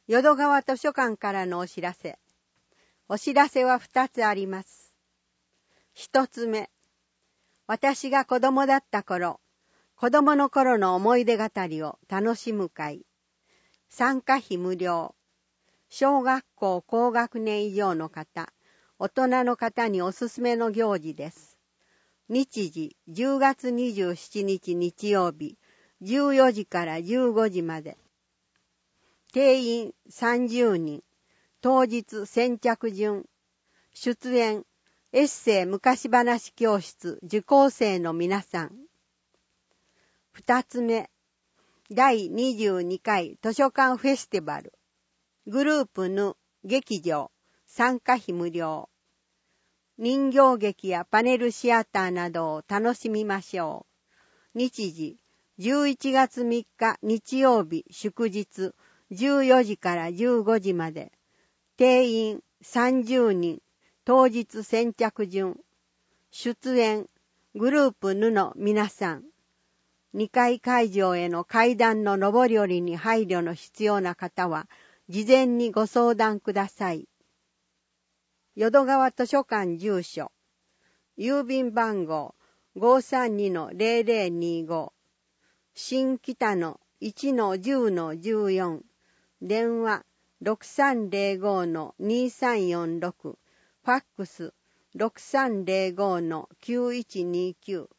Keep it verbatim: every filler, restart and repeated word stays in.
淀川図書館からのお知らせ。お知らせは二つあります。一つ目、私が子供だった頃、子供の頃の思い出語りを楽しむ会。参加費無料。小学校高学年以上の方、大人の方におすすめの行事です。日時じゅうがつにじゅうしちにち日曜日、じゅうよじからじゅうごじまで。定員さんじゅうにん、当日先着順。出演、エッセイ昔話教室受講生の皆さん。二つ目、だいにじゅうにかい図書館フェスティバル。グループヌ劇場、参加費無料。人形劇やパネルシアターなどを楽しみましょう。日時、じゅういちがつみっか日曜日祝日、じゅうよじからじゅうごじまで。定員さんじゅうにん、当日先着順。出演、グループヌの皆さん。にかい会場への階段の上り下りに配慮の必要な方は、事前にご相談ください。淀川図書館住所、郵便番号 ごーさんにのゼロゼロにご、新北の いちのじゅうのじゅうよん、電話 ろくさんゼロごのにさんよんろく、ファックス ろくさんゼロごのきゅういちにきゅう。